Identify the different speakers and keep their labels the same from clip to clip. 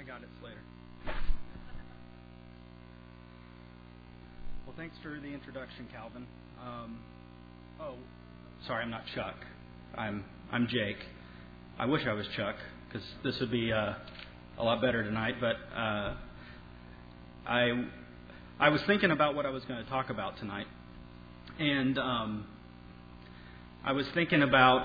Speaker 1: got it, Slater. Well, thanks for the introduction, Calvin. Sorry, I'm not Chuck. I'm Jake. I wish I was Chuck, because this would be a lot better tonight. But I was thinking about what I was going to talk about tonight, and I was thinking about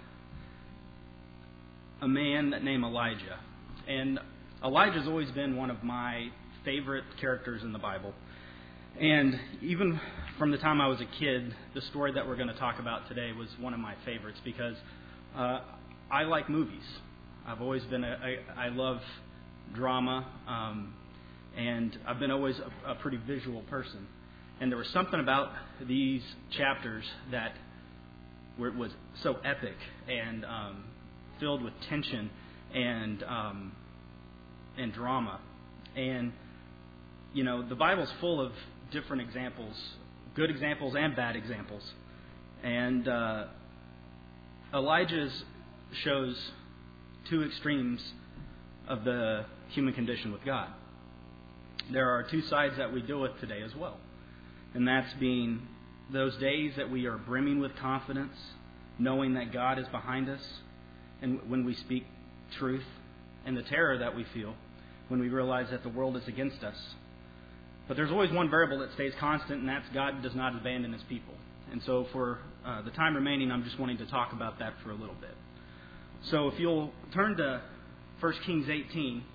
Speaker 1: a man named Elijah. And Elijah's always been one of my favorite characters in the Bible. And even from the time I was a kid, the story that we're going to talk about today was one of my favorites because I like movies. I've always been I love drama, and I've been always a pretty visual person. And there was something about these chapters that was so epic and filled with tension and drama. And, you know, the Bible's full of different examples, good examples and bad examples. And Elijah shows two extremes of the human condition with God. There are two sides that we deal with today as well. And that's being those days that we are brimming with confidence, knowing that God is behind us, and when we speak truth, and the terror that we feel when we realize that the world is against us. But there's always one variable that stays constant, and that's God does not abandon His people. And so for the time remaining, I'm just wanting to talk about that for a little bit. So if you'll turn to 1 Kings 18,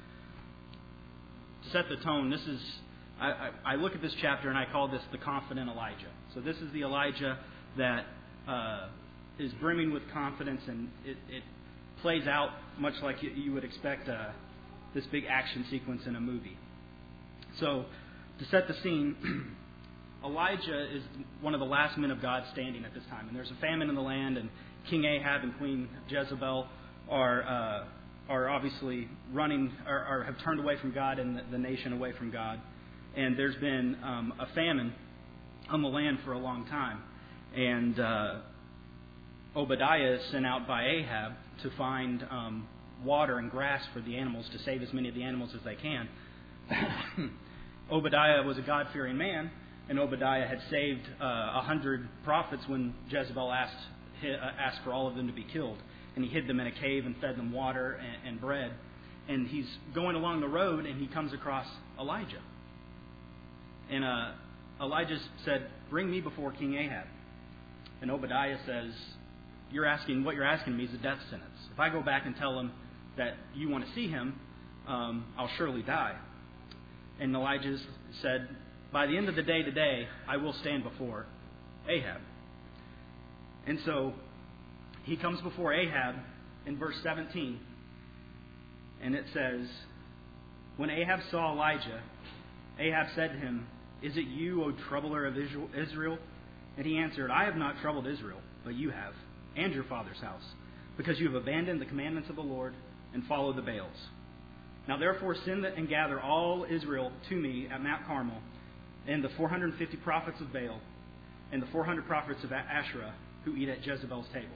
Speaker 1: to set the tone, this is, I look at this chapter and I call this the confident Elijah. So this is the Elijah that is brimming with confidence, and it plays out much like you would expect this big action sequence in a movie. So, to set the scene, Elijah is one of the last men of God standing at this time. And there's a famine in the land, and King Ahab and Queen Jezebel are obviously running, or have turned away from God and the nation away from God. And there's been a famine on the land for a long time. And Obadiah is sent out by Ahab to find water and grass for the animals, to save as many of the animals as they can. Obadiah was a God-fearing man, and Obadiah had saved 100 prophets when Jezebel asked for all of them to be killed. And he hid them in a cave and fed them water and bread. And he's going along the road, and he comes across Elijah. And Elijah said, "Bring me before King Ahab." And Obadiah says, what you're asking me is a death sentence. If I go back and tell him that you want to see him, I'll surely die. And Elijah said, by the end of the day today, I will stand before Ahab. And so he comes before Ahab in verse 17. And it says, when Ahab saw Elijah, Ahab said to him, "Is it you, O troubler of Israel?" And he answered, "I have not troubled Israel, but you have, and your father's house, because you have abandoned the commandments of the Lord and followed the Baals. Now therefore send and gather all Israel to me at Mount Carmel, and the 450 prophets of Baal, and the 400 prophets of Asherah, who eat at Jezebel's table."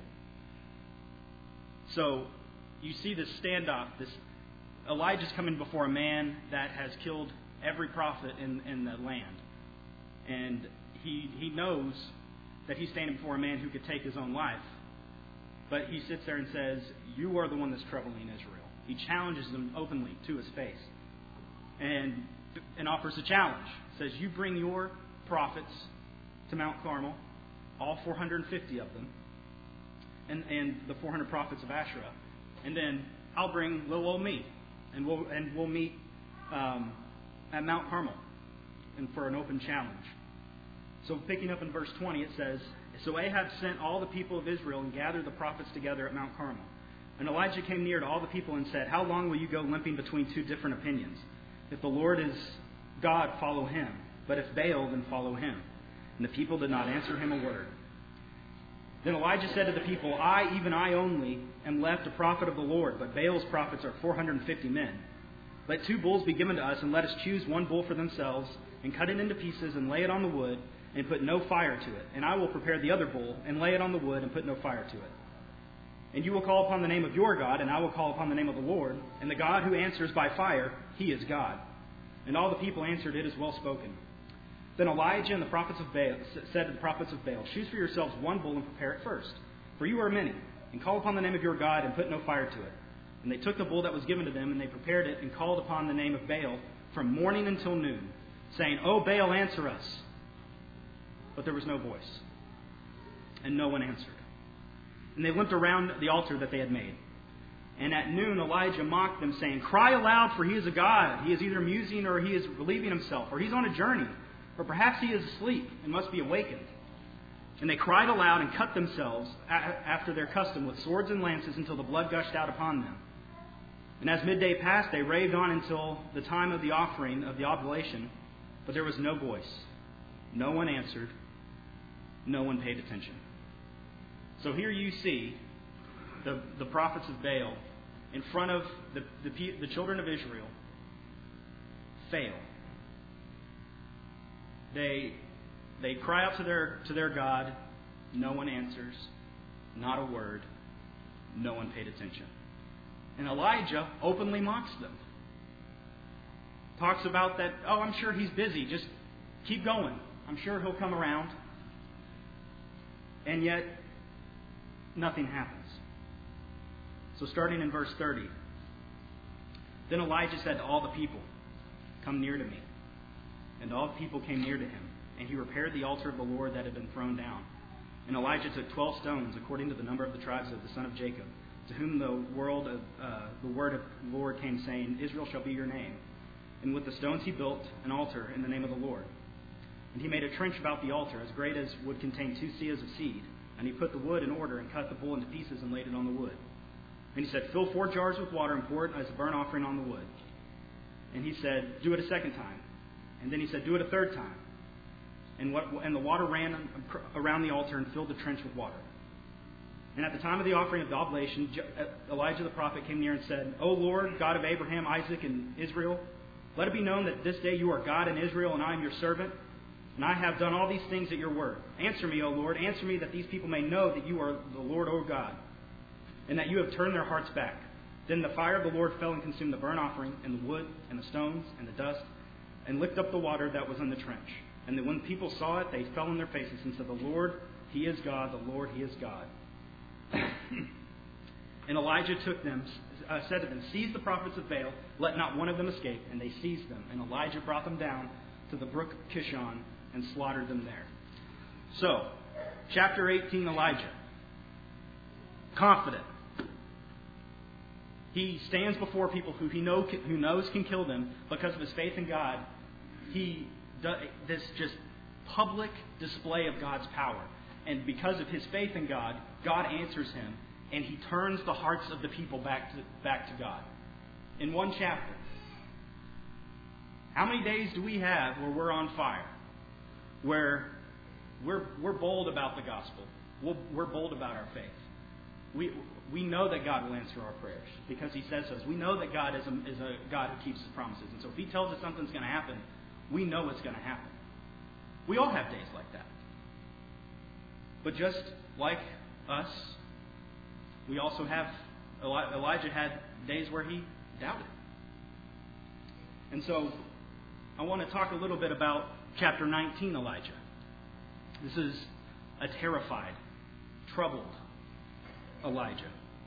Speaker 1: So you see this standoff. Elijah's coming before a man that has killed every prophet in the land. And he knows that he's standing before a man who could take his own life. But he sits there and says, "You are the one that's troubling Israel." He challenges them openly to his face and offers a challenge. Says, "You bring your prophets to Mount Carmel, all 450 of them, and the 400 prophets of Asherah, and then I'll bring little old me, and we'll meet at Mount Carmel, and for an open challenge." So picking up in verse 20, it says, "So Ahab sent all the people of Israel and gathered the prophets together at Mount Carmel. And Elijah came near to all the people and said, 'How long will you go limping between two different opinions? If the Lord is God, follow him. But if Baal, then follow him.' And the people did not answer him a word. Then Elijah said to the people, 'I, even I only, am left a prophet of the Lord, but Baal's prophets are 450 men. Let 2 bulls be given to us, and let us choose 1 bull for themselves, and cut it into pieces, and lay it on the wood, and put no fire to it. And I will prepare the other bull, and lay it on the wood, and put no fire to it.' And you will call upon the name of your God, and I will call upon the name of the Lord. And the God who answers by fire, he is God. And all the people answered, It is well spoken. Then Elijah and the prophets of Baal said to the prophets of Baal, Choose for yourselves one bull and prepare it first, for you are many, and call upon the name of your God and put no fire to it. And they took the bull that was given to them, and they prepared it and called upon the name of Baal from morning until noon, saying, O Baal, answer us. But there was no voice, and no one answered. And they limped around the altar that they had made. And at noon Elijah mocked them, saying, Cry aloud, for he is a god. He is either musing, or he is relieving himself, or he's on a journey, or perhaps he is asleep and must be awakened. And they cried aloud and cut themselves after their custom with swords and lances until the blood gushed out upon them. And as midday passed, they raved on until the time of the offering of the oblation, but there was no voice. No one answered. No one paid attention. So here you see the prophets of Baal in front of the children of Israel fail. They cry out to their God. No one answers. Not a word. No one paid attention. And Elijah openly mocks them. Talks about that, I'm sure he's busy. Just keep going. I'm sure he'll come around. And yet, nothing happens. So starting in verse 30. Then Elijah said to all the people, Come near to me. And all the people came near to him. And he repaired the altar of the Lord that had been thrown down. And Elijah took 12 stones, according to the number of the tribes of the son of Jacob, to whom the word of the Lord came, saying, Israel shall be your name. And with the stones he built an altar in the name of the Lord. And he made a trench about the altar, as great as would contain 2 seahs of seed. And he put the wood in order, and cut the bull into pieces, and laid it on the wood. And he said, Fill 4 jars with water, and pour it as a burnt offering on the wood. And he said, Do it a second time. And then he said, Do it a third time. And the water ran around the altar and filled the trench with water. And at the time of the offering of the oblation, Elijah the prophet came near and said, O Lord, God of Abraham, Isaac, and Israel, let it be known that this day you are God in Israel, and I am your servant, and I have done all these things at your word. Answer me, O Lord, answer me, that these people may know that you are the Lord, O God, and that you have turned their hearts back. Then the fire of the Lord fell and consumed the burnt offering, and the wood, and the stones, and the dust, and licked up the water that was in the trench. And then when people saw it, they fell on their faces and said, The Lord, He is God, the Lord, He is God. And Elijah said to them, Seize the prophets of Baal, let not one of them escape. And they seized them. And Elijah brought them down to the brook Kishon and slaughtered them there. So, chapter 18, Elijah. Confident. He stands before people who he knows can kill them because of his faith in God. He does this just public display of God's power. And because of his faith in God, God answers him, and he turns the hearts of the people back to God. In one chapter. How many days do we have where we're on fire? Where we're bold about the gospel. We're bold about our faith. We know that God will answer our prayers because He says so. We know that God is a God who keeps His promises. And so if He tells us something's going to happen, we know it's going to happen. We all have days like that. But just like us, we also have, Elijah had days where he doubted. And so I want to talk a little bit about chapter 19, Elijah. This is a terrified, troubled Elijah.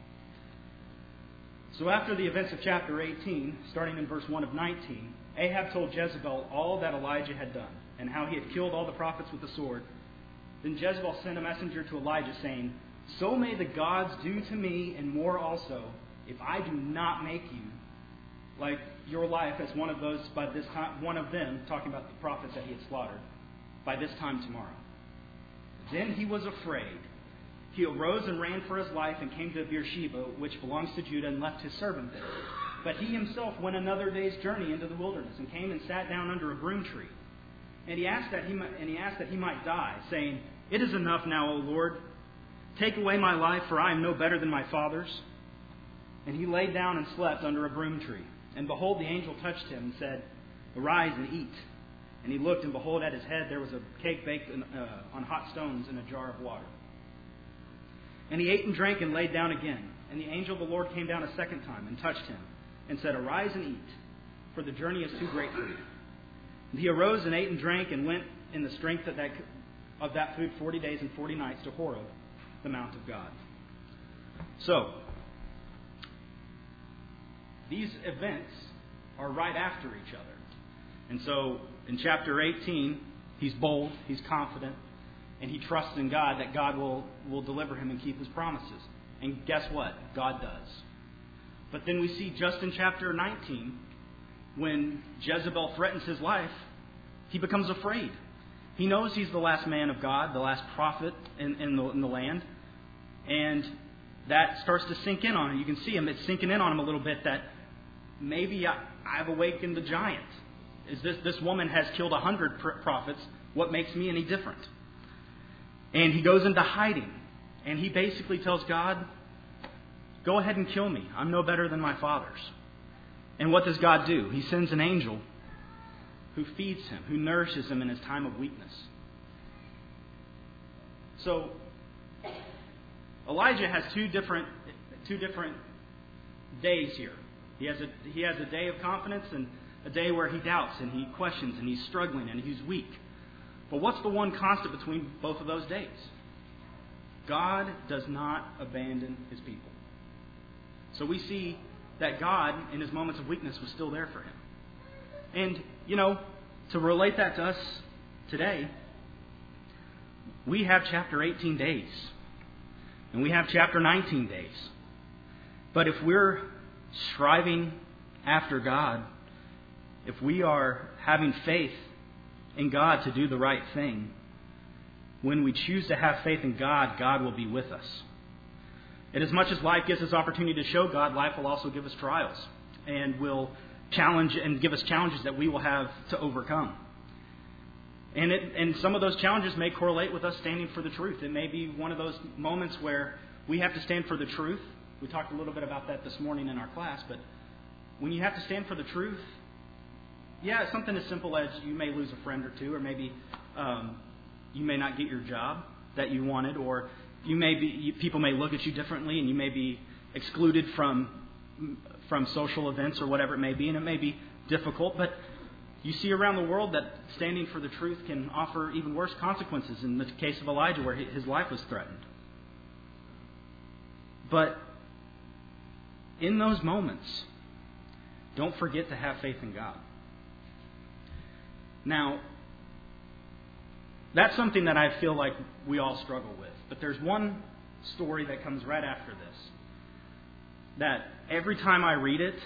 Speaker 1: So after the events of chapter 18, starting in verse 1 of 19, Ahab told Jezebel all that Elijah had done, and how he had killed all the prophets with the sword. Then Jezebel sent a messenger to Elijah, saying, So may the gods do to me, and more also, if I do not make you like your life as one of those by this time, one of them, talking about the prophets that he had slaughtered, by this time tomorrow. Then he was afraid. He arose and ran for his life and came to Beersheba, which belongs to Judah, and left his servant there. But he himself went another day's journey into the wilderness, and came and sat down under a broom tree. And he asked that he might die, saying, It is enough now, O Lord. Take away my life, for I am no better than my fathers. And he laid down and slept under a broom tree. And behold, the angel touched him and said, Arise and eat. And he looked, and behold, at his head there was a cake baked on hot stones in a jar of water. And he ate and drank and laid down again. And the angel of the Lord came down a second time and touched him and said, Arise and eat, for the journey is too great for you. And he arose and ate and drank and went in the strength of that food 40 days and 40 nights to Horeb, the mount of God. So, these events are right after each other. And so, in chapter 18, he's bold, he's confident, and he trusts in God that God will deliver him and keep his promises. And guess what? God does. But then we see just in chapter 19, when Jezebel threatens his life, he becomes afraid. He knows he's the last man of God, the last prophet in the land. And that starts to sink in on him. You can see him. It's sinking in on him a little bit that maybe I've awakened the giant. Is this woman has killed 100 prophets. What makes me any different? And he goes into hiding. And he basically tells God, go ahead and kill me. I'm no better than my fathers. And what does God do? He sends an angel who feeds him, who nourishes him in his time of weakness. So, Elijah has two different days here. He has a day of confidence and a day where he doubts and he questions and he's struggling and he's weak. But what's the one constant between both of those days? God does not abandon his people. So we see that God, in his moments of weakness, was still there for him. And, to relate that to us today, we have chapter 18 days. And we have chapter 19 days. But if we're striving after God, if we are having faith in God to do the right thing, when we choose to have faith in God, God will be with us. And as much as life gives us opportunity to show God, life will also give us trials and will challenge and give us challenges that we will have to overcome. And some of those challenges may correlate with us standing for the truth. It may be one of those moments where we have to stand for the truth. We talked a little bit about that this morning in our class, but when you have to stand for the truth, it's something as simple as you may lose a friend or two, or maybe you may not get your job that you wanted, or people may look at you differently, and you may be excluded from social events or whatever it may be, and it may be difficult. But you see around the world that standing for the truth can offer even worse consequences. In the case of Elijah, where his life was threatened. But in those moments, don't forget to have faith in God. Now, that's something that I feel like we all struggle with. But there's one story that comes right after this that every time I read it,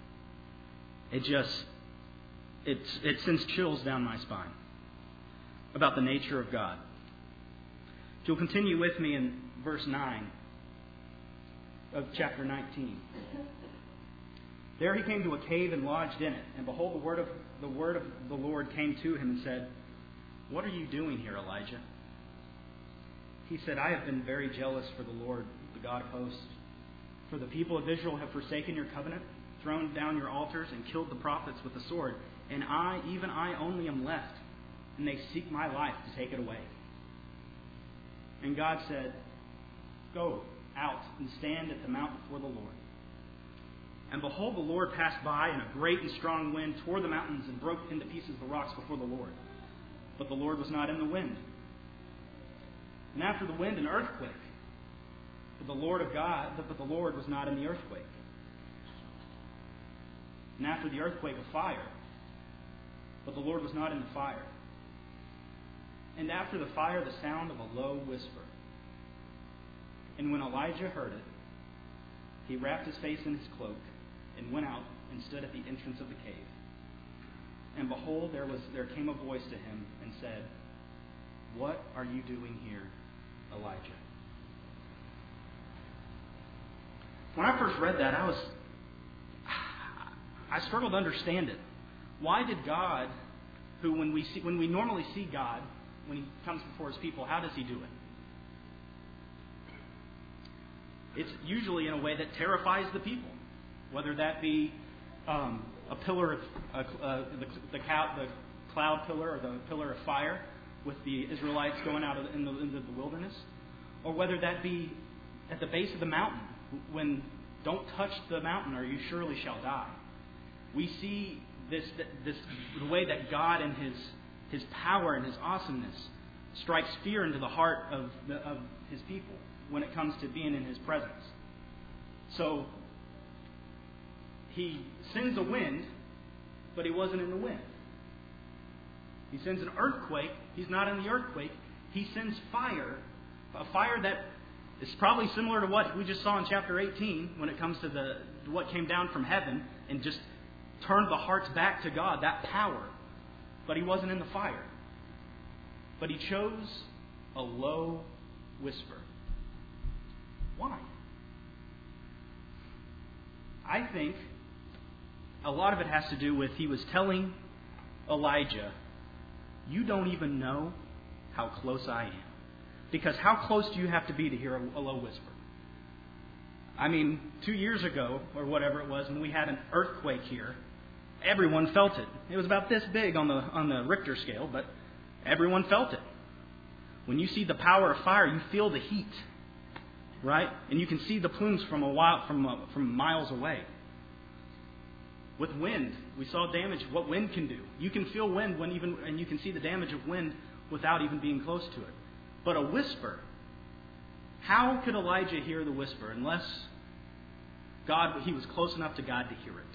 Speaker 1: it sends chills down my spine about the nature of God. If you'll continue with me in verse 9 of chapter 19. There he came to a cave and lodged in it, and behold, the word of the Lord came to him and said, What are you doing here, Elijah? He said, I have been very jealous for the Lord, the God of hosts. For the people of Israel have forsaken your covenant, thrown down your altars, and killed the prophets with the sword. And I, even I only, am left, and they seek my life to take it away. And God said, Go out and stand at the mount before the Lord. And behold, the Lord passed by, and a great and strong wind tore the mountains and broke into pieces the rocks before the Lord. But the Lord was not in the wind. And after the wind, an earthquake. But the Lord was not in the earthquake. And after the earthquake, a fire. But the Lord was not in the fire. And after the fire, the sound of a low whisper. And when Elijah heard it, he wrapped his face in his cloak and went out and stood at the entrance of the cave. And behold, there came a voice to him and said, What are you doing here, Elijah? When I first read that, I struggled to understand it. Why did God, who when we normally see God, when he comes before his people, how does he do it? It's usually in a way that terrifies the people, whether that be a pillar of the cloud pillar or the pillar of fire with the Israelites going out into the wilderness, or whether that be at the base of the mountain, when don't touch the mountain or you surely shall die. We see the way that God and His power and His awesomeness strikes fear into the heart of His people when it comes to being in His presence. So He sends a wind, but He wasn't in the wind. He sends an earthquake. He's not in the earthquake. He sends fire, a fire that is probably similar to what we just saw in chapter 18 when it comes to what came down from heaven and just turned the hearts back to God, that power. But He wasn't in the fire. But He chose a low whisper. Why? I think a lot of it has to do with He was telling Elijah, you don't even know how close I am. Because how close do you have to be to hear a low whisper? I mean, 2 years ago, or whatever it was, when we had an earthquake here, everyone felt it. It was about this big on the Richter scale, but everyone felt it. When you see the power of fire, you feel the heat, right? And you can see the plumes from miles away. With wind, we saw damage. What wind can do. You can feel wind and you can see the damage of wind without even being close to it. But a whisper, how could Elijah hear the whisper unless he was close enough to God to hear it?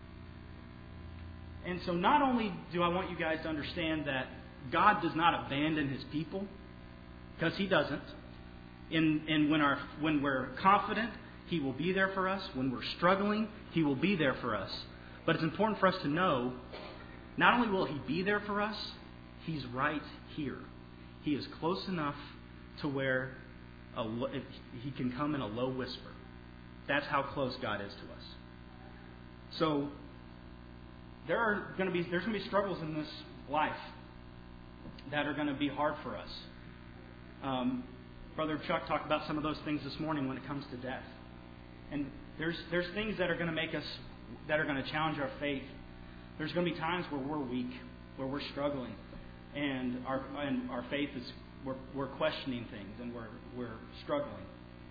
Speaker 1: And so not only do I want you guys to understand that God does not abandon His people, because He doesn't. And when we're confident, He will be there for us. When we're struggling, He will be there for us. But it's important for us to know, not only will He be there for us, He's right here. He is close enough to where He can come in a low whisper. That's how close God is to us. So there's going to be struggles in this life that are going to be hard for us. Brother Chuck talked about some of those things this morning when it comes to death. And there's things that are going to make us, that are going to challenge our faith. There's going to be times where we're weak, where we're struggling, and our faith is, we're questioning things and we're struggling.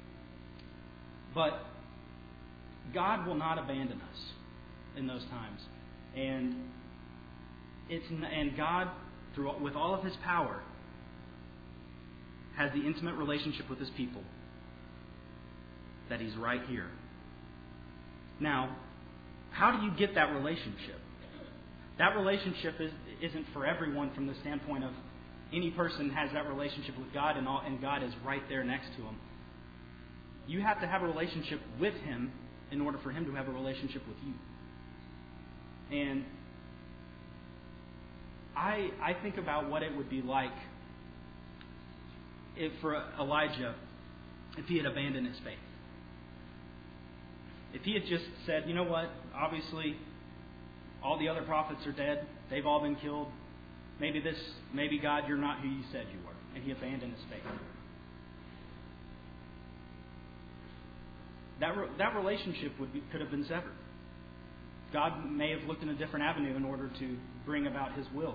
Speaker 1: But God will not abandon us in those times, and God, with all of His power, has the intimate relationship with His people that He's right here. Now, how do you get that relationship? That relationship isn't for everyone from the standpoint of any person has that relationship with God and God is right there next to him. You have to have a relationship with Him in order for Him to have a relationship with you. And I think about what it would be like for Elijah if he had abandoned his faith. If he had just said, you know what, obviously all the other prophets are dead, they've all been killed, maybe God, you're not who you said you were, and he abandoned his faith. That relationship could have been severed. God may have looked in a different avenue in order to bring about His will.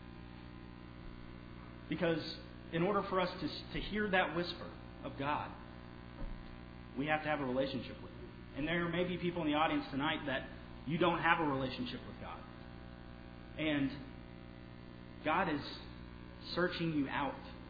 Speaker 1: Because in order for us to hear that whisper of God, we have to have a relationship with Him. And there may be people in the audience tonight that you don't have a relationship with God. And God is searching you out.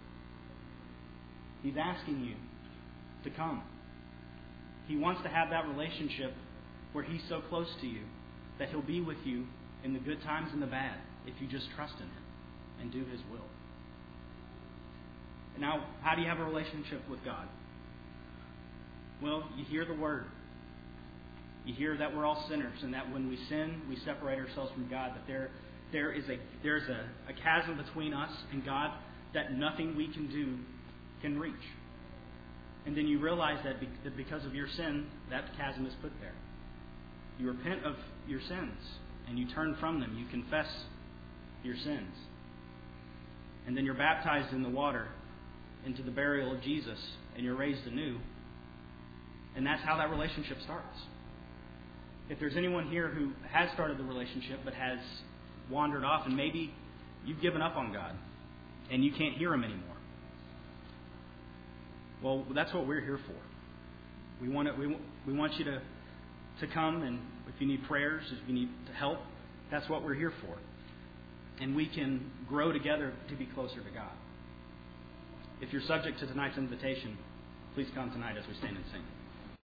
Speaker 1: He's asking you to come. He wants to have that relationship where He's so close to you that He'll be with you in the good times and the bad if you just trust in Him and do His will. Now, how do you have a relationship with God? Well, you hear the Word. You hear that we're all sinners and that when we sin, we separate ourselves from God, that there's a chasm between us and God that nothing we can do can reach. And then you realize that because of your sin, that chasm is put there. You repent of your sins and you turn from them. You confess your sins. And then you're baptized in the water into the burial of Jesus and you're raised anew. And that's how that relationship starts. If there's anyone here who has started the relationship but has wandered off and maybe you've given up on God and you can't hear Him anymore, well, that's what we're here for. We want you to come, and if you need prayers, if you need help, that's what we're here for. And we can grow together to be closer to God. If you're subject to tonight's invitation, please come tonight as we stand and sing.